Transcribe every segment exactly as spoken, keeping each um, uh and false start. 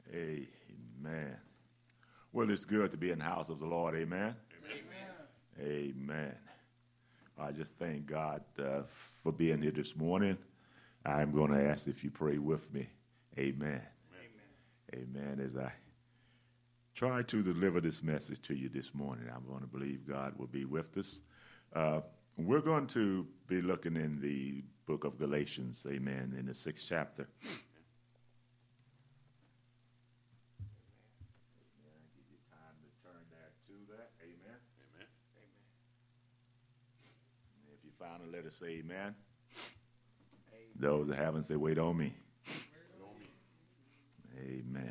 Amen. Well, it's good to be in the house of the Lord. Amen. Amen. Amen. I just thank God uh, for being here this morning. I'm going to ask if you pray with me. Amen. Amen. Amen. As I try to deliver this message to you this morning, I'm going to believe God will be with us. Uh, we're going to be looking in the book of Galatians, amen, in the sixth chapter. Found it, let us say amen. Amen. Those that haven't, say, wait on me. Wait on me. Amen.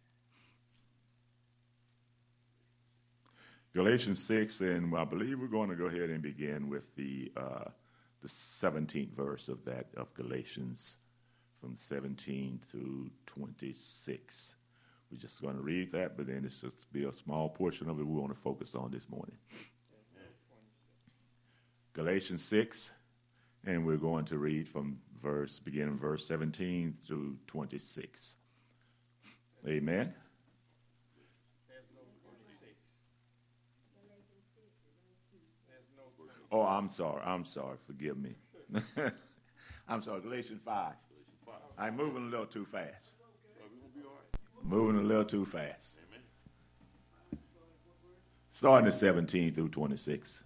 Galatians six, and I believe we're going to go ahead and begin with the uh, the seventeenth verse of that of Galatians, from seventeen through twenty-six. We're just going to read that, but then it's just be a small portion of it we want to focus on this morning. Galatians six, and we're going to read from verse, beginning verse seventeen through twenty-six. Amen. Oh, I'm sorry. I'm sorry. Forgive me. I'm sorry. Galatians five. I'm moving a little too fast. Moving a little too fast. Starting at seventeen through twenty-six.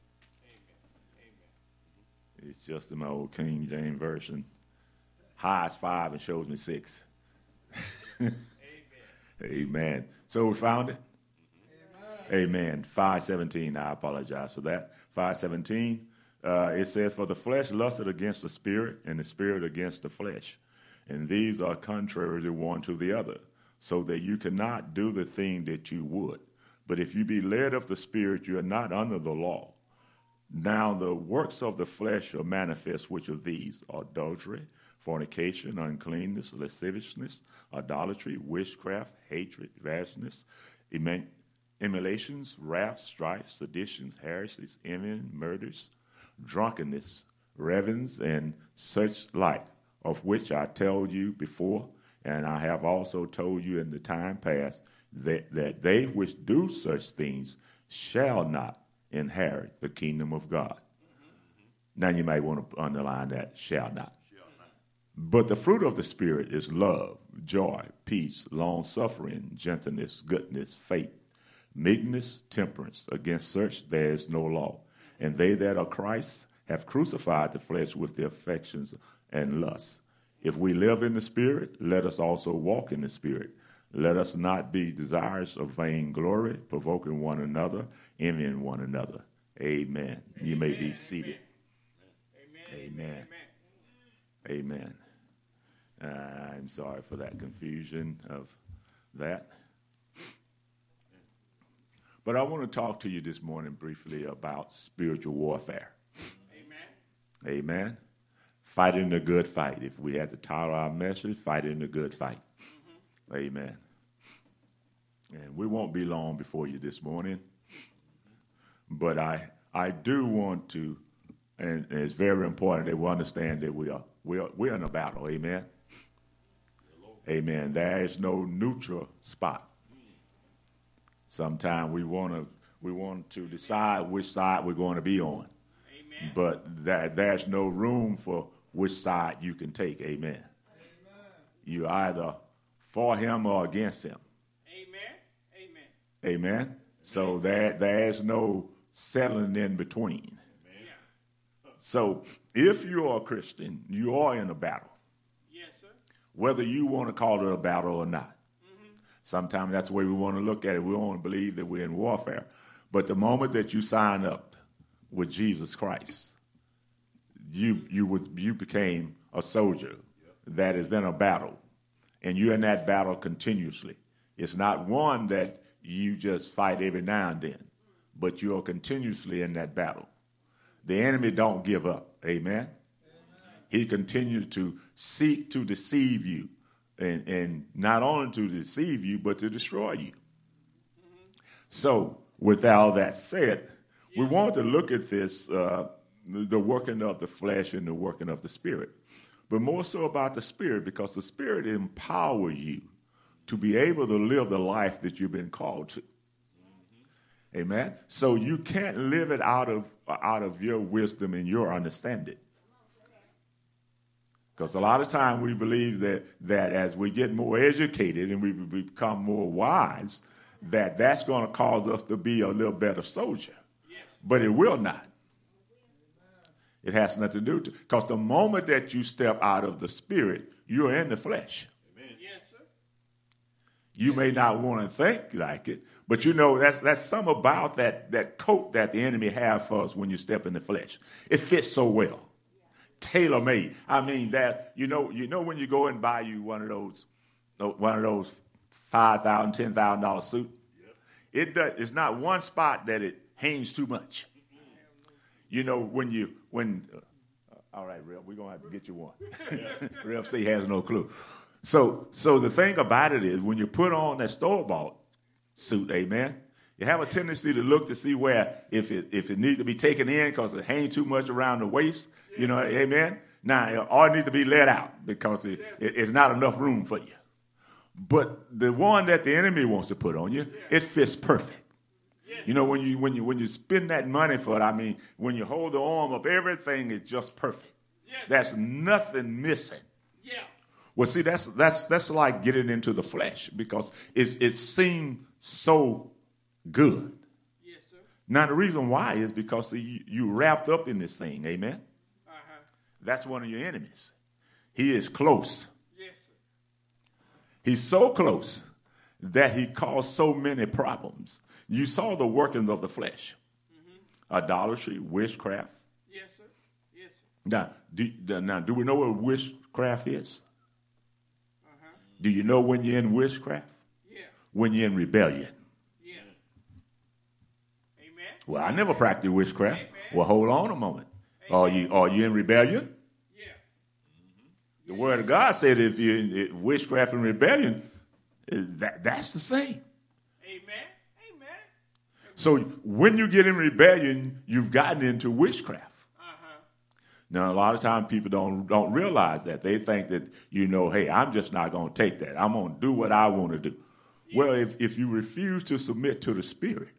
It's just in my old King James Version. High is five and shows me six. Amen. Amen. So we found it? Amen. Amen. five seventeen, I apologize for that. five seventeen, uh, it says, for the flesh lusted against the spirit, and the spirit against the flesh. And these are contrary to one to the other, so that you cannot do the thing that you would. But if you be led of the spirit, you are not under the law. Now the works of the flesh are manifest, which are these: adultery, fornication, uncleanness, lasciviousness, idolatry, witchcraft, hatred, rashness, emulations, wrath, strife, seditions, heresies, envying, murders, drunkenness, ravens, and such like, of which I told you before, and I have also told you in the time past, that, that they which do such things shall not inherit the kingdom of God. Mm-hmm. Now you might want to underline that, shall not. Shall not. But the fruit of the Spirit is love, joy, peace, long-suffering, gentleness, goodness, faith, meekness, temperance. Against such there is no law. And they that are Christ have crucified the flesh with their affections and lusts. If we live in the Spirit, let us also walk in the Spirit. Let us not be desirous of vain glory, provoking one another, envying one another. Amen. Amen. You may be seated. Amen. Amen. Amen. Uh, I'm sorry for that confusion of that. But I want to talk to you this morning briefly about spiritual warfare. Amen. Amen. Fighting the good fight. If we had to title our message, Fighting the Good Fight. Amen. And we won't be long before you this morning. But I I do want to, and, and it's very important that we understand that we are we are we're in a battle. Amen. Amen. There is no neutral spot. Sometimes we want to we want to decide which side we're going to be on. Amen. But that there's no room for which side you can take. Amen. Amen. You either for him or against him. Amen. Amen. Amen. So there, there's no settling in between. Amen. So if you are a Christian, you are in a battle. Yes, sir. Whether you want to call it a battle or not. Mm-hmm. Sometimes that's the way we want to look at it. We want to believe that we're in warfare. But the moment that you sign up with Jesus Christ, you you was you became a soldier. Yep. That is in a battle. And you're in that battle continuously. It's not one that you just fight every now and then, but you're continuously in that battle. The enemy don't give up. Amen. Amen. He continues to seek to deceive you, and, and not only to deceive you, but to destroy you. Mm-hmm. So with all that said, yeah. we want to look at this, uh, the working of the flesh and the working of the spirit. But more so about the Spirit, because the Spirit empowers you to be able to live the life that you've been called to. Mm-hmm. Amen. So you can't live it out of out of your wisdom and your understanding. Because a lot of time we believe that that as we get more educated and we become more wise, that that's going to cause us to be a little better soldier. Yes. But it will not. It has nothing to do with it. Because the moment that you step out of the spirit, you're in the flesh. Amen. Yes, sir. You may not want to think like it, but you know that's that's something about that, that coat that the enemy has for us when you step in the flesh. It fits so well. Tailor-made. I mean that you know you know when you go and buy you one of those one of those five thousand, ten thousand dollar suit, yep. it does. It's not one spot that it hangs too much. You know when you when. Uh, all right, Rev, we're gonna have to get you one. Rev C has no clue. So so the thing about it is when you put on that store-bought suit, amen. You have a tendency to look to see where if it if it needs to be taken in because it hangs too much around the waist, you know, amen. Now, or it needs to be let out because it, it, it's not enough room for you. But the one that the enemy wants to put on you, it fits perfect. You know, when you when you when you spend that money for it, I mean, when you hold the arm up, everything is just perfect. There's nothing missing. Yeah. Well, see, that's that's that's like getting into the flesh because it's it seems so good. Yes, sir. Now, the reason why is because see, you, you wrapped up in this thing, amen? Uh-huh. That's one of your enemies. He is close. Yes, sir. He's so close that he caused so many problems. You saw the workings of the flesh. Mm-hmm. Idolatry, witchcraft. Yes, sir. Yes, sir. Now, do, now, do we know what witchcraft is? Uh-huh. Do you know when you're in witchcraft? Yeah. When you're in rebellion. Well, I never practiced witchcraft. Amen. Well, hold on a moment. Amen. Are you are you in rebellion? Yeah. Mm-hmm. The yeah. Word of God said if you're in witchcraft and rebellion, that, that's the same. Amen. Amen. So when you get in rebellion, you've gotten into witchcraft. Uh-huh. Now, a lot of times people don't don't realize that. They think that, you know, hey, I'm just not going to take that. I'm going to do what I want to do. Yeah. Well, if, if you refuse to submit to the Spirit,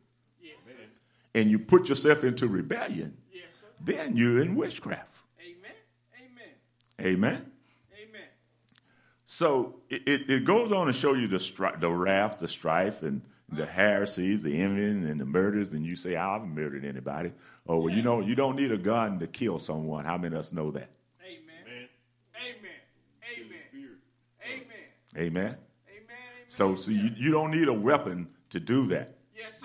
and you put yourself into rebellion, yes, then you're in witchcraft. Amen. Amen. Amen. Amen. So it, it, it goes on to show you the stri- the wrath, the strife, and the heresies, the envying, and the murders. And you say, I haven't murdered anybody. Oh, well, yeah. you know, you don't need a gun to kill someone. How many of us know that? Amen. Amen. Amen. Amen. Amen. Amen. So, so you, you don't need a weapon to do that. Yes, sir.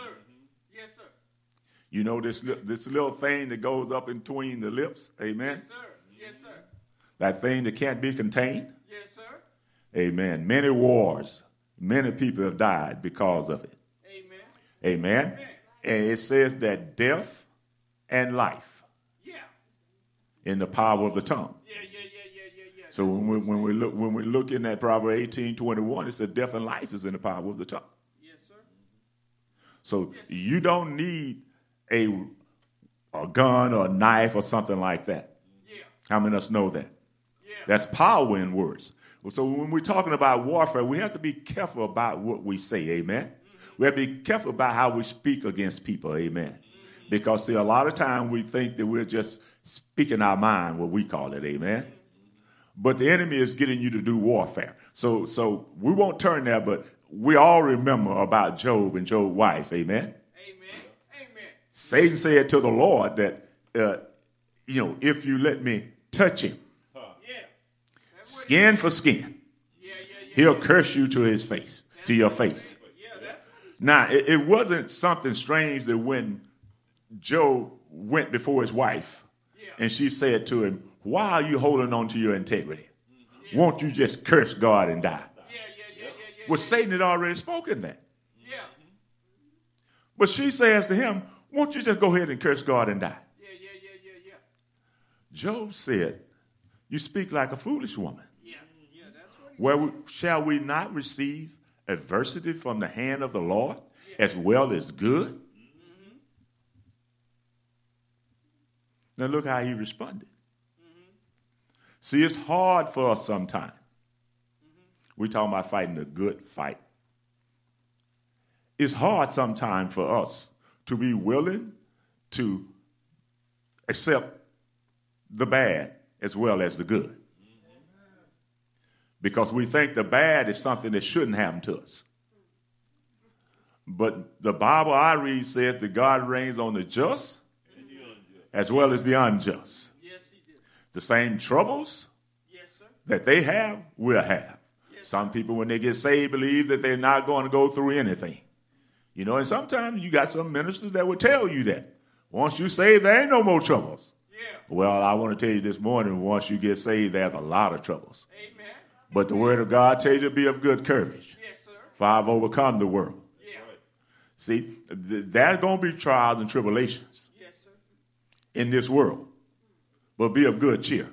You know this this little thing that goes up in between the lips, amen? Yes, sir. Yes, sir. That thing that can't be contained? Yes, sir. Amen. Many wars, many people have died because of it. Amen. Amen. Amen. And it says that death and life yeah. in the power of the tongue. Yeah, yeah, yeah, yeah, yeah, yeah. So when we, when we look when we look in that Proverbs eighteen twenty-one, it says death and life is in the power of the tongue. Yes, sir. So yes. you don't need A, a gun or a knife or something like that. Yeah. How many of us know that? Yeah. That's power in words. So when we're talking about warfare, we have to be careful about what we say, amen? Mm-hmm. We have to be careful about how we speak against people, amen? Mm-hmm. Because, see, a lot of times we think that we're just speaking our mind, what we call it, amen? Mm-hmm. But the enemy is getting you to do warfare. So, so we won't turn there, but we all remember about Job and Job's wife, amen? Satan said to the Lord that, uh, you know, if you let me touch him, huh. yeah. skin for skin, yeah, yeah, yeah, he'll yeah. curse you to his face, that's to your face. Yeah, now, it, it wasn't something strange that when Job went before his wife yeah. and she said to him, why are you holding on to your integrity? Mm-hmm. Yeah. Won't you just curse God and die? Yeah, yeah, yeah, yeah, yeah, well, Satan had already spoken that. Yeah. But she says to him, won't you just go ahead and curse God and die? Yeah, yeah, yeah, yeah, yeah. Job said, you speak like a foolish woman. Yeah, yeah, that's what Where we, shall we not receive adversity from the hand of the Lord yeah. as well as good? Mm-hmm. Now look how he responded. Mm-hmm. See, it's hard for us sometimes. Mm-hmm. We're talking about fighting a good fight. It's hard sometimes for us to be willing to accept the bad as well as the good. Because we think the bad is something that shouldn't happen to us. But the Bible I read says that God reigns on the just as well as the unjust. Yes, he did. The same troubles yes, sir. That they have, we'll have. Yes, Some people, when they get saved, believe that they're not going to go through anything. You know, and sometimes you got some ministers that will tell you that. Once you saved, there ain't no more troubles. Yeah. Well, I want to tell you this morning, once you get saved, there's a lot of troubles. Amen. But the word of God tells you to be of good courage. Yes, sir. For I've overcome the world. Yeah. See, th- there's going to be trials and tribulations yes, sir. In this world. But be of good cheer.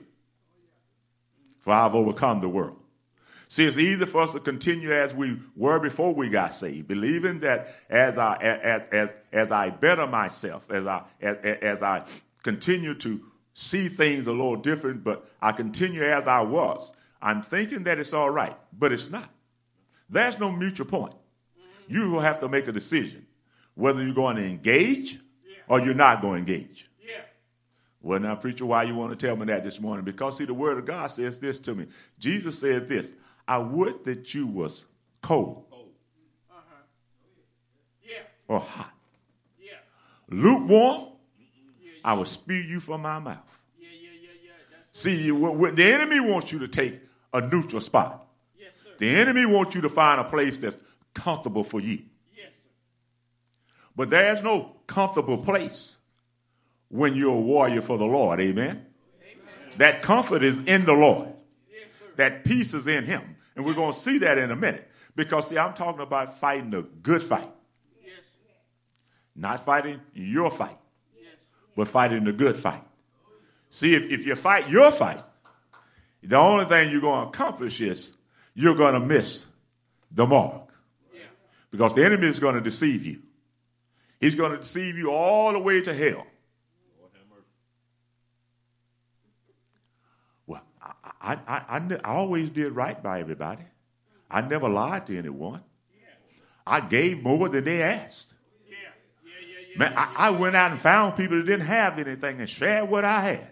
For I've overcome the world. See, it's easy for us to continue as we were before we got saved, believing that as I as as, as I better myself, as I as, as I continue to see things a little different, but I continue as I was, I'm thinking that it's all right, but it's not. There's no mutual point. You will have to make a decision whether you're going to engage or you're not going to engage. Well, now, preacher, why you want to tell me that this morning? Because, see, the word of God says this to me. Jesus said this, I would that you was cold uh-huh. yeah. or hot. Yeah. Lukewarm, yeah, yeah. I will spew you from my mouth. Yeah, yeah, yeah, yeah. See, you, what, the enemy wants you to take a neutral spot. Yes, sir. The enemy wants you to find a place that's comfortable for you. Yes, sir. But there's no comfortable place when you're a warrior for the Lord, amen? Amen. That comfort is in the Lord. Yes, that peace is in him. And we're going to see that in a minute. Because, see, I'm talking about fighting a good fight. Yes. Not fighting your fight, yes. but fighting the good fight. See, if, if you fight your fight, the only thing you're going to accomplish is you're going to miss the mark. Yeah. Because the enemy is going to deceive you. He's going to deceive you all the way to hell. I, I, I, ne- I always did right by everybody. I never lied to anyone. I gave more than they asked. Man, I, I went out and found people that didn't have anything and shared what I had.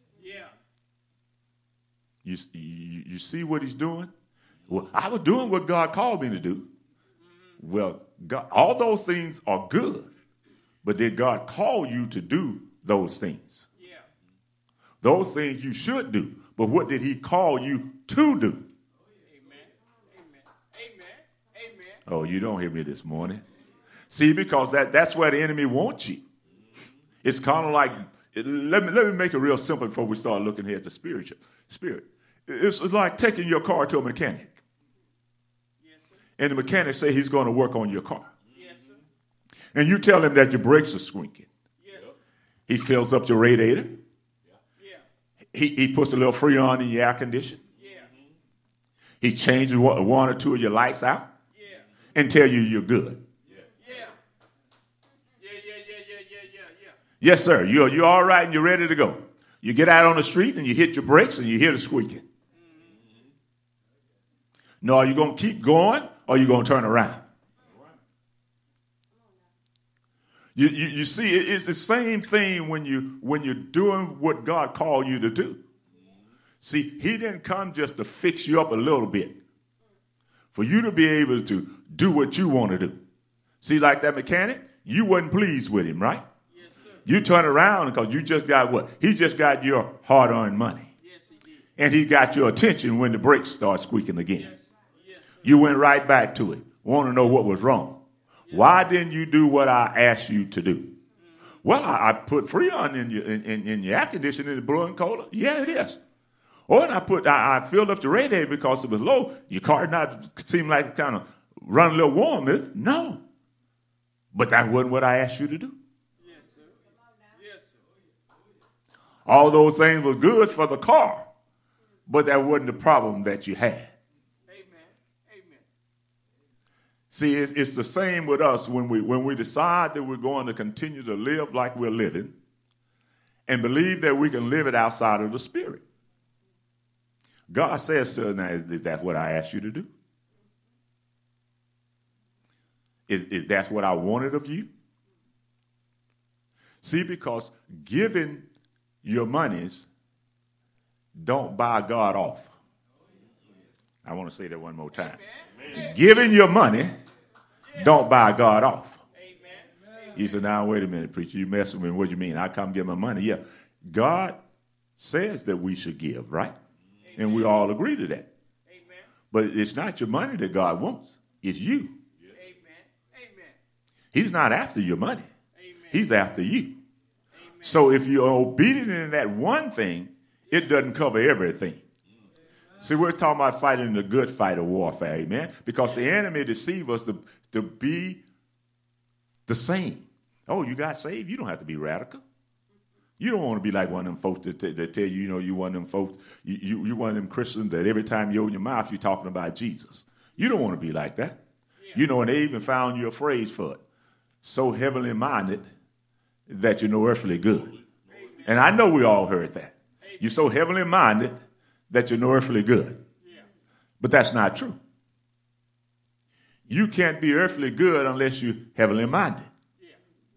You, you, you see what he's doing? Well, I was doing what God called me to do. Well, God, all those things are good. But did God call you to do those things? Those things you should do. But what did he call you to do? Amen. Amen. Amen. Amen. Oh, you don't hear me this morning. See, because that, that's where the enemy wants you. It's kind of like, it, let me let me make it real simple before we start looking here at the spiritual spirit. It's like taking your car to a mechanic. Yes, and the mechanic say he's going to work on your car. Yes, sir. And you tell him that your brakes are squeaking. Yes. He fills up your radiator. He, he puts a little freon in your air conditioner. Yeah. He changes one, one or two of your lights out yeah. and tell you you're good. Yeah. Yeah. Yeah, yeah, yeah, yeah, yeah, yeah, yeah. Yes, sir. You're, you're all right and you're ready to go. You get out on the street and you hit your brakes and you hear the squeaking. Mm-hmm. No, are you going to keep going or are you going to turn around? You, you, you see, it's the same thing when, you, when you're doing what God called you to do. See, he didn't come just to fix you up a little bit. For you to be able to do what you want to do. See, like that mechanic, you wasn't pleased with him, right? Yes, sir. You turn around because you just got what? He just got your hard-earned money. Yes, he did. And he got your attention when the brakes start squeaking again. Yes. Yes, you went right back to it. Want to know what was wrong. Why didn't you do what I asked you to do? Well, I, I put Freon in your in, in, in your air conditioner, it's blowing colder. Yeah, it is. Or I put I, I filled up the radiator because it was low. Your car not seemed like it kind of run a little warm. Is it? No. But that wasn't what I asked you to do. Yes, sir. Yes, sir. All those things were good for the car, but that wasn't the problem that you had. See, it's, it's the same with us when we when we decide that we're going to continue to live like we're living and believe that we can live it outside of the Spirit. God says to us, now, is, is that what I asked you to do? Is, is that's what I wanted of you? See, because giving your monies don't buy God off. I want to say that one more time. Amen. Giving your money don't buy God off. Amen. You said, now, wait a minute, preacher. You messing with me. What do you mean? I come give my money. Yeah. God says that we should give, right? Amen. And we all agree to that. Amen. But it's not your money that God wants. It's you. He's not after your money. Amen. He's after you. Amen. So if you're obedient in that one thing, it doesn't cover everything. Amen. See, we're talking about fighting the good fight of warfare, amen? Because the enemy deceives us to, to be the same. Oh, you got saved? You don't have to be radical. You don't want to be like one of them folks that, t- that tell you, you know, you one of them folks, you, you, you one of them Christians that every time you open your mouth, you're talking about Jesus. You don't want to be like that. Yeah. You know, and they even found you a phrase for it. So heavenly minded that you know earthly good. Amen. And I know we all heard that. Amen. You're so heavenly minded that you know earthly good. Yeah. But that's not true. You can't be earthly good unless you're heavenly minded. Yeah.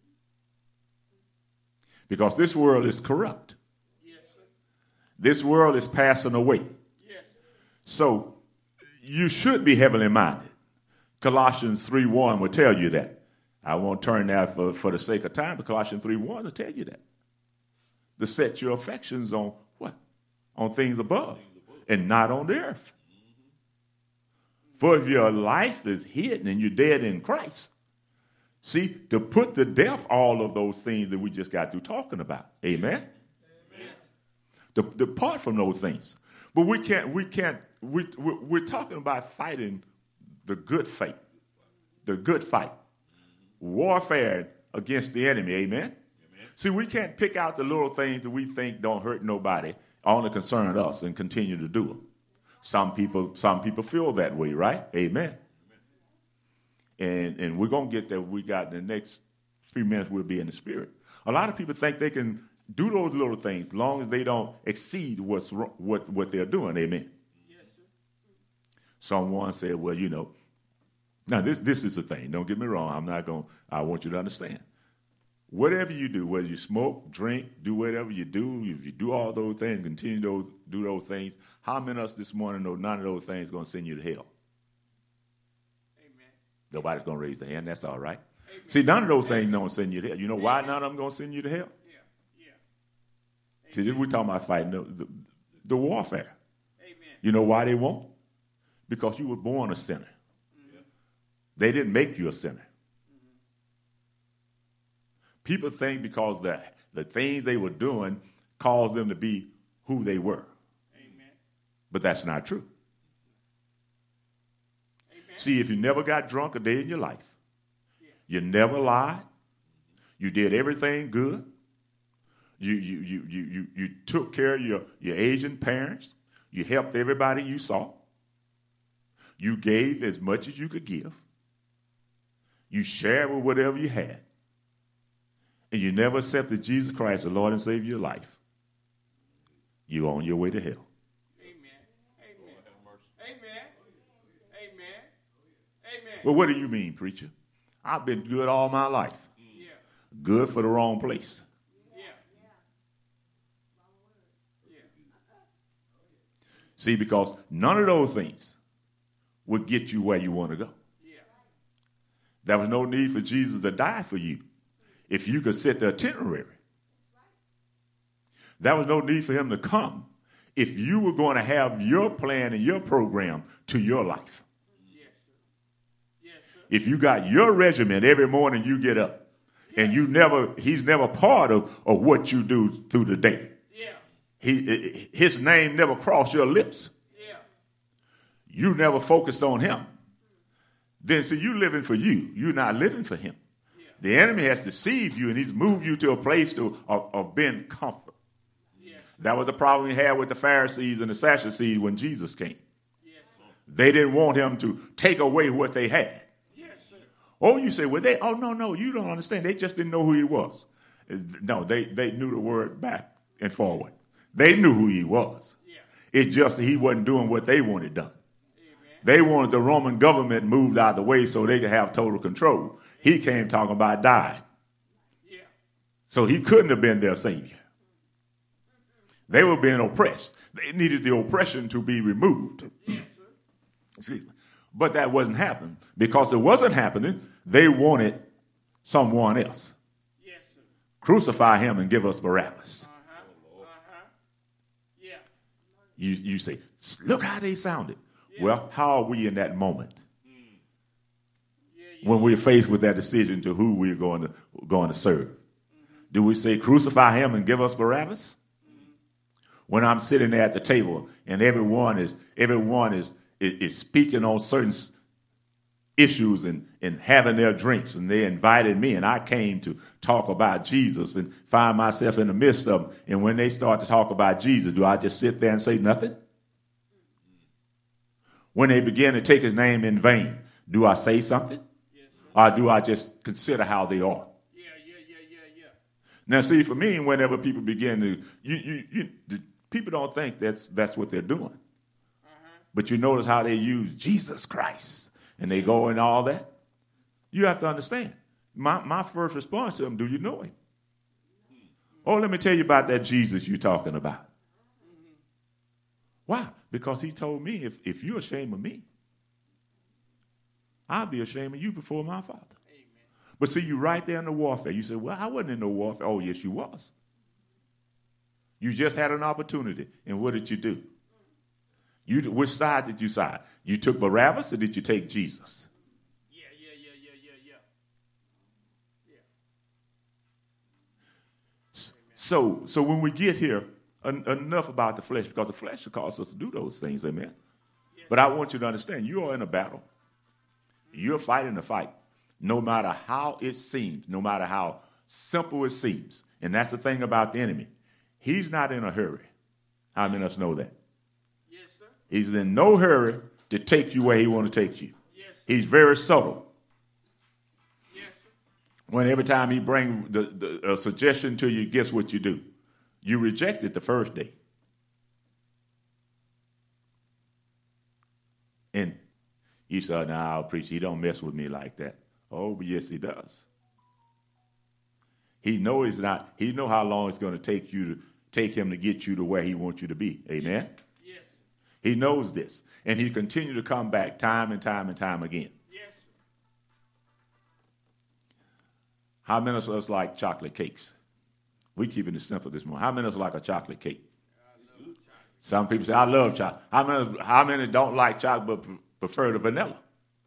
Because this world is corrupt. Yes, sir. This world is passing away. Yes. So you should be heavenly minded. Colossians three one will tell you that. I won't turn that for, for the sake of time, but Colossians three one will tell you that. To set your affections on what? On things above and not on the earth. For if your life is hidden and you're dead in Christ, see, to put to death all of those things that we just got through talking about. Amen? Amen. To depart from those things. But we can't, we can't, we, we're talking about fighting the good fight. The good fight. Warfare against the enemy, amen? Amen? See, we can't pick out the little things that we think don't hurt nobody, only concern us, and continue to do them. Some people, some people feel that way, right? Amen. Amen. And and we're gonna get there. We got in the next few minutes. We'll be in the spirit. A lot of people think they can do those little things, as long as they don't exceed what's what what they're doing. Amen. Yes, sir. Someone said, "Well, you know." Now, this this is the thing. Don't get me wrong. I'm not going to, I want you to understand. Whatever you do, whether you smoke, drink, do whatever you do, if you do all those things, continue to do those things, how many of us this morning know none of those things are going to send you to hell? Amen. Nobody's going to raise their hand. That's all right. Amen. See, none of those things don't send you to hell. You know why none of them going to send you to hell? Yeah. Yeah. See, this, we're talking about fighting the, the, the warfare. Amen. You know why they won't? Because you were born a sinner. They didn't make you a sinner. Mm-hmm. People think because the, the things they were doing caused them to be who they were. Amen. But that's not true. Amen. See, if you never got drunk a day in your life, yeah. You never lied, you did everything good, you you you you you, you took care of your, your aging parents, you helped everybody you saw, you gave as much as you could give, you shared with whatever you had, and you never accepted Jesus Christ as Lord and Savior of your life, you're on your way to hell. Amen. Amen. Amen. Amen. Amen. Well, what do you mean, preacher? I've been good all my life. Yeah. Good for the wrong place. Yeah. Yeah. See, because none of those things would get you where you want to go. There was no need for Jesus to die for you if you could set the itinerary. There was no need for him to come if you were going to have your plan and your program to your life. Yes, sir. Yes, sir. If you got your regimen every morning you get up, yeah. And you never, he's never part of, of what you do through the day. Yeah. He, his name never crossed your lips. Yeah. You never focused on him. Then see, you living for you. You're not living for him. Yeah. The enemy has deceived you, and he's moved you to a place to, of, of being comfort. Yeah. That was the problem he had with the Pharisees and the Sadducees when Jesus came. Yes, they didn't want him to take away what they had. Yes, sir. Oh, you say, well, they, oh, no, no, you don't understand. They just didn't know who he was. No, they, they knew the word back and forward. They knew who he was. Yeah. It's just that he wasn't doing what they wanted done. They wanted the Roman government moved out of the way so they could have total control. He came talking about dying. So he couldn't have been their savior. They were being oppressed. They needed the oppression to be removed. Excuse me. But that wasn't happening. Because it wasn't happening, they wanted someone else. Yes, sir. Crucify him and give us Barabbas. Uh-huh. Uh-huh. Yeah. You, you say, look how they sounded. Yeah. Well, how are we in that moment? Mm. Yeah, yeah. When we're faced with that decision to who we're going to, going to serve. Mm-hmm. Do we say, crucify him and give us Barabbas? Mm-hmm. When I'm sitting there at the table and everyone is, everyone is, is, is speaking on certain issues and, and having their drinks, and they invited me, and I came to talk about Jesus and find myself in the midst of them. And when they start to talk about Jesus, do I just sit there and say nothing? When they begin to take his name in vain, do I say something? Yes, or do I just consider how they are? Yeah, yeah, yeah, yeah, yeah. Now, see, for me, whenever people begin to, you, you, you, the, people don't think that's that's what they're doing. Uh-huh. But you notice how they use Jesus Christ. And they go and all that. You have to understand. My my first response to them, do you know him? Oh, let me tell you about that Jesus you're talking about. Why? Because he told me, if, if you're ashamed of me, I'll be ashamed of you before my Father. Amen. But see, you right there in the warfare. You say, well, I wasn't in no warfare. Oh, yes, you was. You just had an opportunity. And what did you do? You, which side did you side? You took Barabbas or did you take Jesus? Yeah, yeah, yeah, yeah, yeah, yeah. yeah. So, so when we get here, en- enough about the flesh, because the flesh will cause us to do those things, amen? Yeah. But I want you to understand, you are in a battle. You're fighting a fight, no matter how it seems, no matter how simple it seems. And that's the thing about the enemy. He's not in a hurry. How many of us know that? He's in no hurry to take you where he wants to take you. Yes. He's very subtle. Yes. When every time he brings the, the, a suggestion to you, guess what you do? You reject it the first day. And you say, no, I'll preach. He don't mess with me like that. Oh, but yes, he does. He knows it's not, he know how long it's going to take you to take him to get you to where he wants you to be. Amen? Yes. He knows this, and he continued to come back time and time and time again. Yes. How many of us like chocolate cakes? We keeping it simple this morning. How many of us like a chocolate cake? Chocolate. Some people say, I love chocolate. How many, how many don't like chocolate but prefer the vanilla?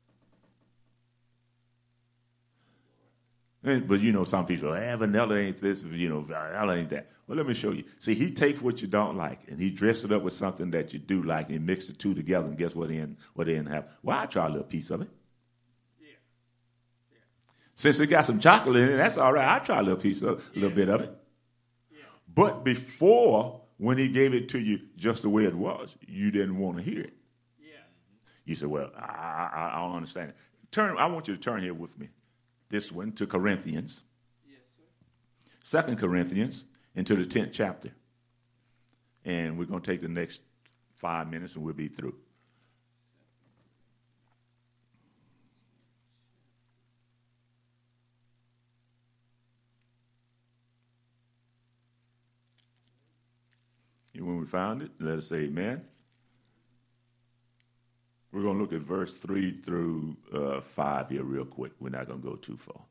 And, but you know, some people say, eh, vanilla ain't this, you know, vanilla ain't that. Well, let me show you. See, he takes what you don't like, and he dresses it up with something that you do like, and he mixes the two together, and guess what they end, what they end up? Well, I try a little piece of it. Yeah. Yeah. Since it got some chocolate in it, that's all right. I try a little piece of it, a yeah. little bit of it. Yeah. But before, when he gave it to you just the way it was, you didn't want to hear it. Yeah. You said, well, I, I, I don't understand it. Turn. I want you to turn here with me. This one to Corinthians. Yes, sir. Second Corinthians into the tenth chapter. And we're going to take the next five minutes and we'll be through. And when we found it, let us say amen. We're going to look at verse three through uh, five here real quick. We're not going to go too far.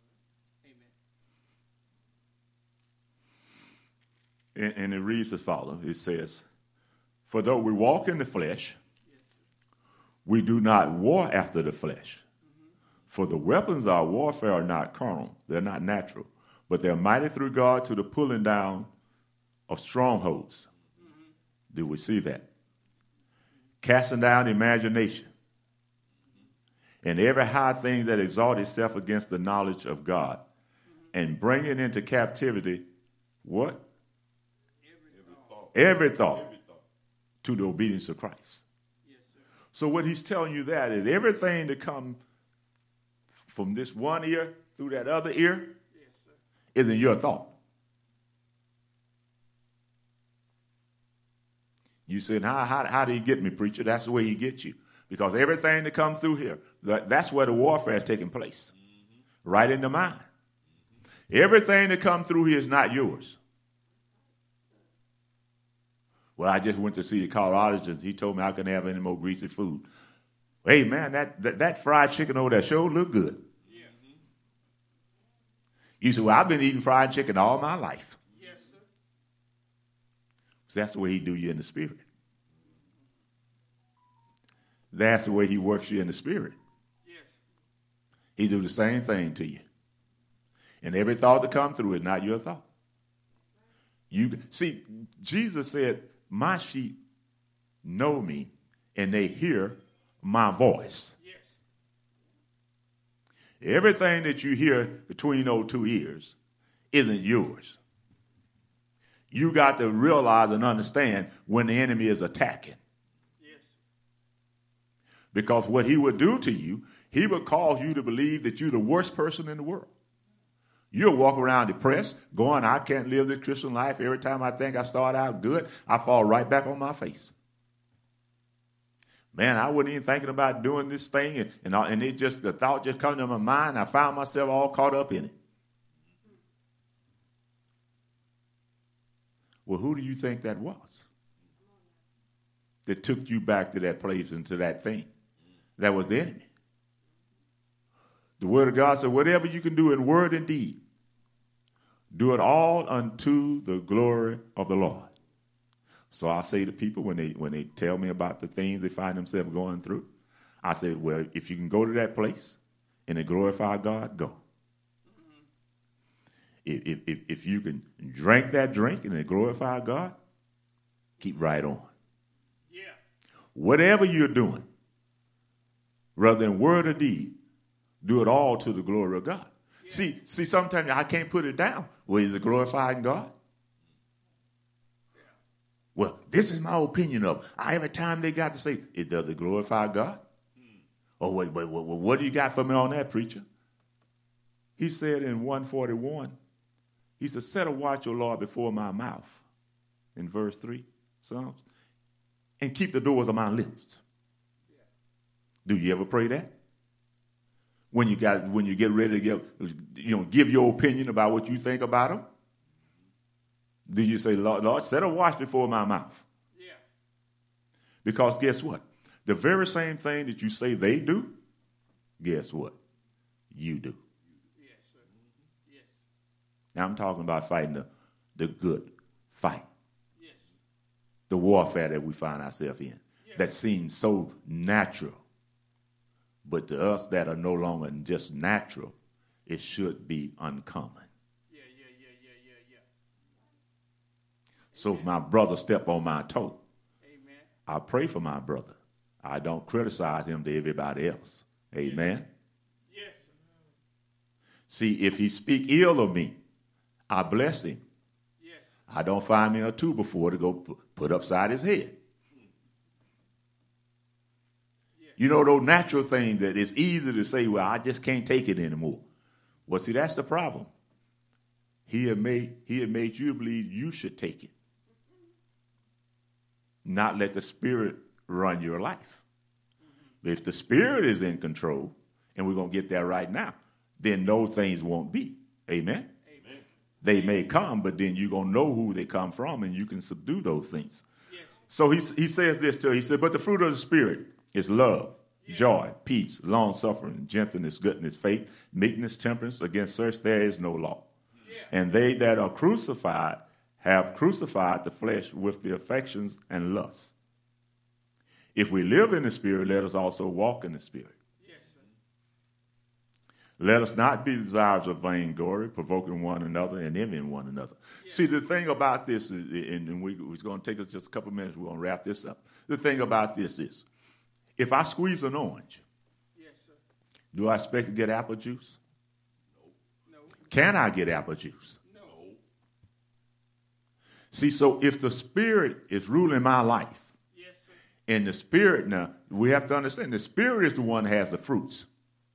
Amen. And, and it reads as follows. It says, for though we walk in the flesh, we do not war after the flesh. Mm-hmm. For the weapons of our warfare are not carnal. They're not natural. But they're mighty through God to the pulling down of strongholds. Mm-hmm. Do we see that? Casting down imagination and every high thing that exalts itself against the knowledge of God, and bringing into captivity what? Every thought. Every thought, every thought to the obedience of Christ. Yes, sir. So what he's telling you that is everything that comes from this one ear through that other ear, yes, sir, is in your thought. You said, how, how, how did he get me, preacher? That's the way he gets you. Because everything that comes through here, that, that's where the warfare is taking place. Mm-hmm. Right in the mind. Mm-hmm. Everything that comes through here is not yours. Well, I just went to see the cardiologist. He told me I couldn't have any more greasy food. Hey, man, that, that, that fried chicken over there sure look good. Yeah. Mm-hmm. You said, well, I've been eating fried chicken all my life. Yes, sir. So that's the way he do you in the spirit. That's the way he works you in the spirit. Yes. He do the same thing to you. And every thought that comes through is not your thought. You see, Jesus said, my sheep know me and they hear my voice. Yes. Everything that you hear between those two ears isn't yours. You got to realize and understand when the enemy is attacking. Because what he would do to you, he would cause you to believe that you're the worst person in the world. You'll walk around depressed, going, I can't live this Christian life. Every time I think I start out good, I fall right back on my face. Man, I wasn't even thinking about doing this thing, and, and, and it just, the thought just come to my mind. I found myself all caught up in it. Well, who do you think that was that took you back to that place and to that thing? That was the enemy. The word of God said, whatever you can do in word and deed, do it all unto the glory of the Lord. So I say to people when they when they tell me about the things they find themselves going through, I say, well, if you can go to that place and it glorify God, go. Mm-hmm. If, if, if you can drink that drink and it glorify God, keep right on. Yeah. Whatever you're doing, rather than word or deed, do it all to the glory of God. Yeah. See, see, sometimes I can't put it down. Well, is it glorifying God? Yeah. Well, this is my opinion of I, every time they got to say, it does it glorify God? Hmm. Oh, wait, wait, wait, wait, what do you got for me on that, preacher? He said in one forty-one, he said, set a watch, O Lord, before my mouth, in verse three, Psalms, and keep the doors of my lips. Do you ever pray that? When you got when you get ready to give, you know, give your opinion about what you think about them? Do you say, Lord, Lord, set a watch before my mouth? Yeah. Because guess what? The very same thing that you say they do, guess what? You do. Yes, sir. Yes. Now I'm talking about fighting the, the good fight. Yes. The warfare that we find ourselves in. Yes. That seems so natural. But to us that are no longer just natural, it should be uncommon. Yeah, yeah, yeah, yeah, yeah, yeah. So if my brother step on my toe, amen, I pray for my brother. I don't criticize him to everybody else. Amen. Yes. See, if he speak ill of me, I bless him. Yes. I don't find me a two before to go put upside his head. You know, those natural things that it's easy to say, well, I just can't take it anymore. Well, see, that's the problem. He had made, he had made you believe you should take it. Not let the Spirit run your life. Mm-hmm. If the Spirit is in control, and we're going to get there right now, then those things won't be. Amen? Amen. They may come, but then you're going to know who they come from, and you can subdue those things. Yes. So he, he says this too. He said, but the fruit of the Spirit is love, yeah, joy, peace, long-suffering, gentleness, goodness, faith, meekness, temperance. Against such there is no law. Yeah. And they that are crucified have crucified the flesh with the affections and lusts. If we live in the Spirit, let us also walk in the Spirit. Yes, sir. Let us not be desirous of vainglory, provoking one another and envying one another. Yes. See, the thing about this is, and we, it's going to take us just a couple of minutes, we're going to wrap this up. The thing about this is, if I squeeze an orange, yes, sir, do I expect to get apple juice? No. No. Can I get apple juice? No. See, so if the Spirit is ruling my life, yes, sir, and the Spirit, now, we have to understand, the Spirit is the one that has the fruits.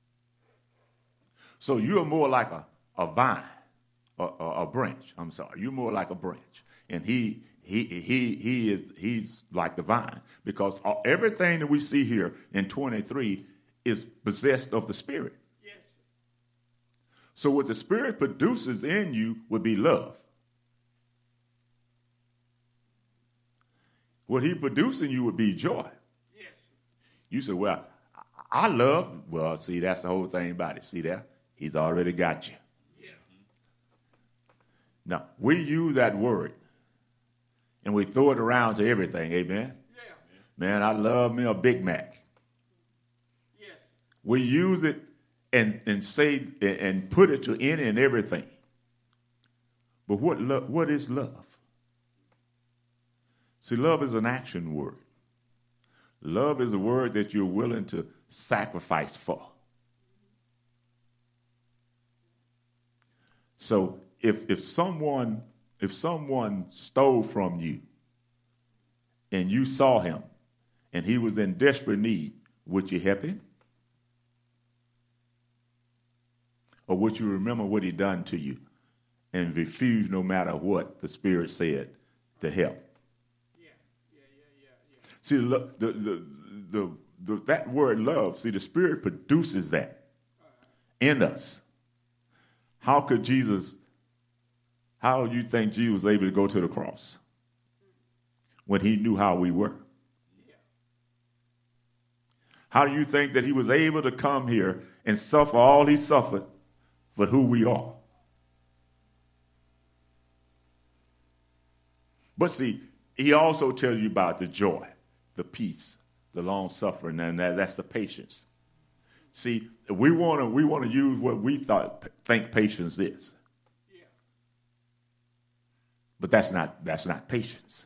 So you're more like a, a vine, a, a, a branch, I'm sorry. You're more like a branch. And he he he he is he's like the vine, because everything that we see here in twenty-three is possessed of the Spirit. Yes. So what the Spirit produces in you would be love. What he produces in you would be joy. Yes. You say, well, I love. Well, see, that's the whole thing about it. See that? He's already got you. Yeah. Now, we use that word, and we throw it around to everything. Amen? Yeah. Man, I love me a Big Mac. Yes. We use it and, and say and put it to any and everything. But what lo- what is love? See, love is an action word. Love is a word that you're willing to sacrifice for. So if if someone if someone stole from you and you saw him and he was in desperate need, would you help him? Or would you remember what he done to you and refuse no matter what the Spirit said to help? See, the, the, the, the, the, that word love, see, the Spirit produces that in us. How could Jesus, how do you think Jesus was able to go to the cross when he knew how we were? How do you think that he was able to come here and suffer all he suffered for who we are? But see, he also tells you about the joy, the peace, the long suffering, and that, that's the patience. See, we want to we want to use what we thought think patience is, yeah. But that's not that's not patience.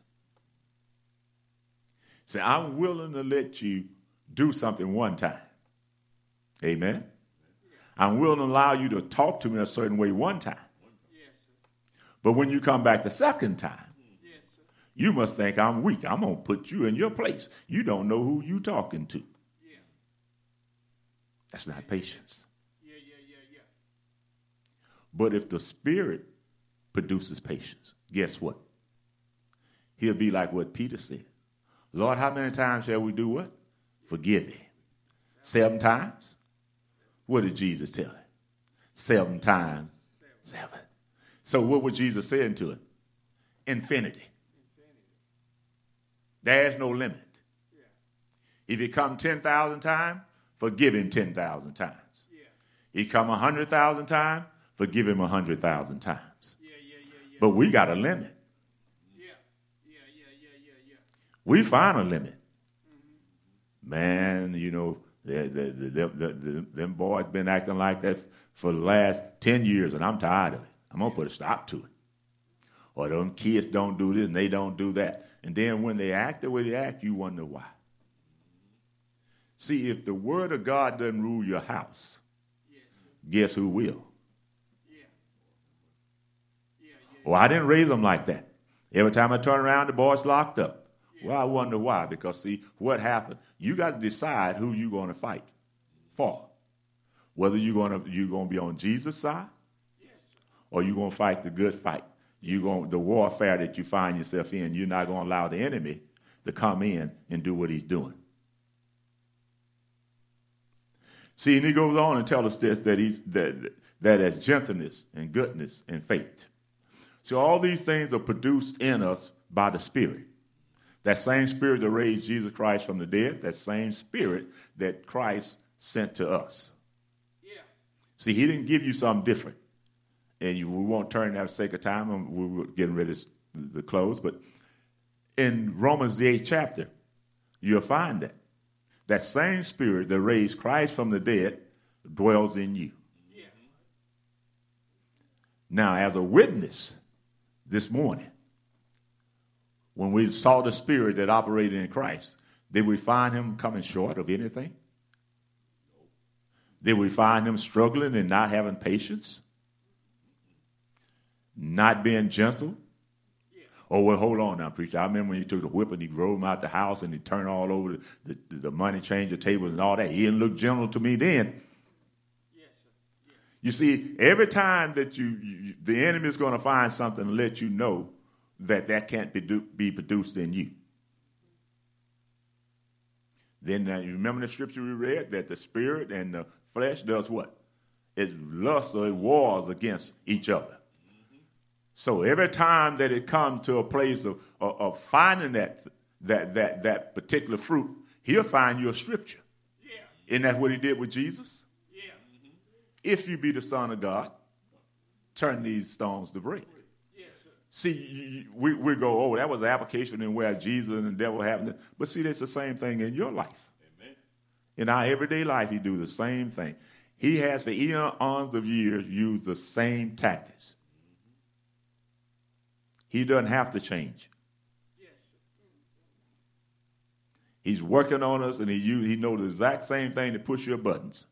See, I'm willing to let you do something one time, amen. Yeah. I'm willing to allow you to talk to me a certain way one time, yes, but when you come back the second time, you must think I'm weak. I'm going to put you in your place. You don't know who you talking to. Yeah. That's not patience. Yeah, yeah, yeah, yeah. But if the Spirit produces patience, guess what? He'll be like what Peter said. Lord, how many times shall we do what? Forgive him. Seven times? What did Jesus tell him? Seven times. Seven. So what was Jesus saying to him? Infinity. There's no limit. Yeah. If he come ten thousand times, forgive him ten thousand times. Yeah. He come one hundred thousand times, forgive him one hundred thousand times. Yeah, yeah, yeah, yeah. But we got a limit. Yeah, yeah, yeah, yeah, yeah, yeah. We find a limit. Mm-hmm. Man, you know, the, the, the, the, the, them boys been acting like that for the last ten years, and I'm tired of it. I'm going to put a stop to it. Or them kids don't do this and they don't do that. And then when they act the way they act, you wonder why. See, if the word of God doesn't rule your house, yes, guess who will? Yeah. Yeah, yeah, well, I didn't raise them like that. Every time I turn around, the boy's locked up. Yeah. Well, I wonder why. Because, see, what happened? You got to decide who you're going to fight for. Whether you're going to you're going to be on Jesus' side, yes, or you're going to fight the good fight. You going the warfare that you find yourself in, you're not going to allow the enemy to come in and do what he's doing. See, and he goes on and tells us this, that he's that that as gentleness and goodness and faith. So all these things are produced in us by the Spirit. That same Spirit that raised Jesus Christ from the dead, that same Spirit that Christ sent to us. Yeah. See, he didn't give you something different. And you, we won't turn that for the sake of time. We're getting ready to close. But in Romans, the eighth chapter, you'll find that. That same Spirit that raised Christ from the dead dwells in you. Yeah. Now, as a witness this morning, when we saw the Spirit that operated in Christ, did we find him coming short of anything? Did we find him struggling and not having patience? Not being gentle? Yeah. Oh, well, hold on now, preacher. I remember when he took the whip and he drove him out the house and he turned all over the, the, the money changer tables and all that. He didn't look gentle to me then. Yes, sir. Yeah. You see, every time that you, you the enemy is going to find something to let you know that that can't be, do, be produced in you. Then uh, you remember the scripture we read that the spirit and the flesh does what? It lusts or it wars against each other. Mm-hmm. So every time that it comes to a place of, of, of finding that, that, that, that particular fruit, he'll find you a scripture. Yeah. Isn't that what he did with Jesus? Yeah. Mm-hmm. If you be the Son of God, turn these stones to bread. Yes, sir. See, we, we go, oh, that was the application in where Jesus and the devil happened. But see, that's the same thing in your life. Amen. In our everyday life, he do the same thing. He has for eons of years used the same tactics. He doesn't have to change. Yes. He's working on us, and he use, he knows the exact same thing to push your buttons.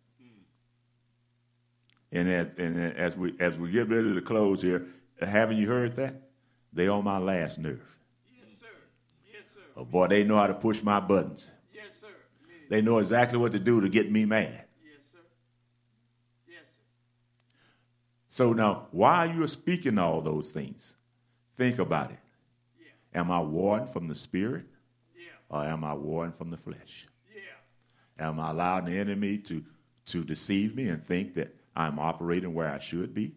And as, and as we as we get ready to close here, haven't you heard that? They on my last nerve. Yes, sir. Yes, sir. Oh, boy, they know how to push my buttons. Yes, sir. They know exactly what to do to get me mad. Yes, sir. Yes, sir. So now, while you're speaking all those things, think about it. Yeah. Am I warring from the spirit? Yeah. Or am I warring from the flesh? Yeah. Am I allowing the enemy to, to deceive me and think that I'm operating where I should be?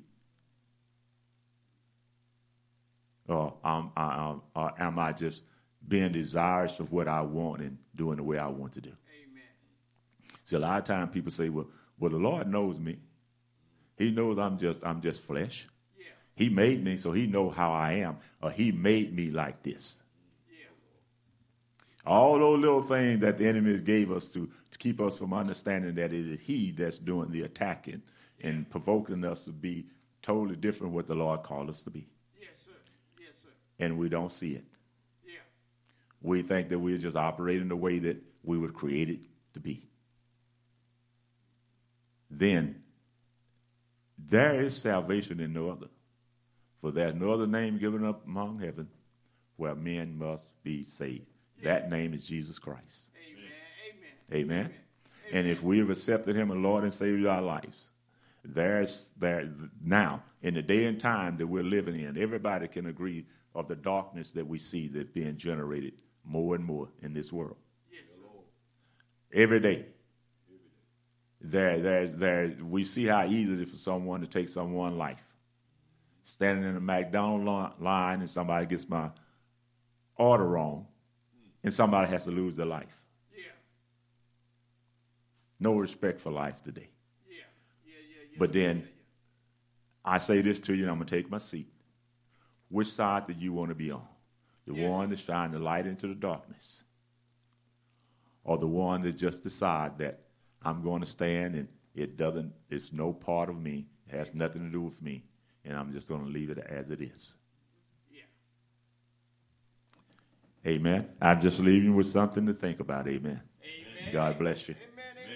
Or, um, I, or am I just being desirous of what I want and doing the way I want to do? Amen. See, a lot of times people say, well, well, the Lord knows me. He knows I'm just I'm just flesh. Yeah. He made me, so he knows how I am. Or he made me like this. Yeah. All those little things that the enemy gave us to, to keep us from understanding that it is he that's doing the attacking and provoking us to be totally different what the Lord called us to be. Yes, sir. Yes, sir. And we don't see it. Yeah. We think that we're just operating the way that we were created to be. Then there is salvation in no other. For there's no other name given up among heaven where men must be saved. Yeah. That name is Jesus Christ. Amen. Amen. Amen. Amen. And if we have accepted him as Lord and Savior of our lives, There's there now, in the day and time that we're living in, everybody can agree of the darkness that we see that's being generated more and more in this world. Yes, every day. There, there, there, we see how easy it is for someone to take someone's life. Standing in a McDonald's line and somebody gets my order wrong, and somebody has to lose their life. Yeah. No respect for life today. But then I say this to you, and I'm going to take my seat. Which side do you want to be on? The yes. one that shines the light into the darkness? Or the one that just decide that I'm going to stand and it doesn't, it's no part of me, it has nothing to do with me, and I'm just going to leave it as it is? Yeah. Amen. I'm just leaving you with something to think about. Amen. Amen. God bless you. Amen.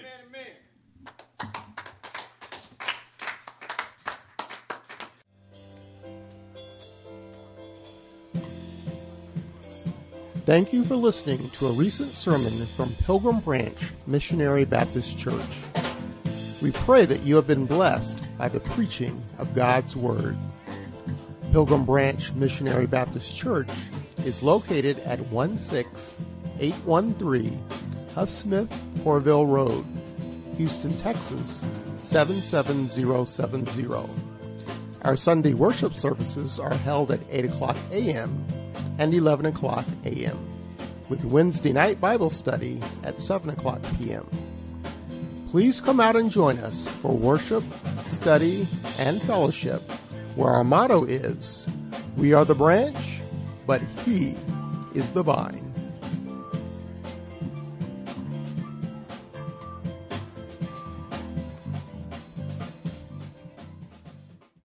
Thank you for listening to a recent sermon from Pilgrim Branch Missionary Baptist Church. We pray that you have been blessed by the preaching of God's Word. Pilgrim Branch Missionary Baptist Church is located at one six eight one three Huff Smith Corville Road, Houston, Texas seven seven zero seven zero. Our Sunday worship services are held at eight o'clock a.m. and eleven o'clock a.m., with Wednesday night Bible study at seven o'clock p.m. Please come out and join us for worship, study, and fellowship, where our motto is, we are the branch, but he is the vine.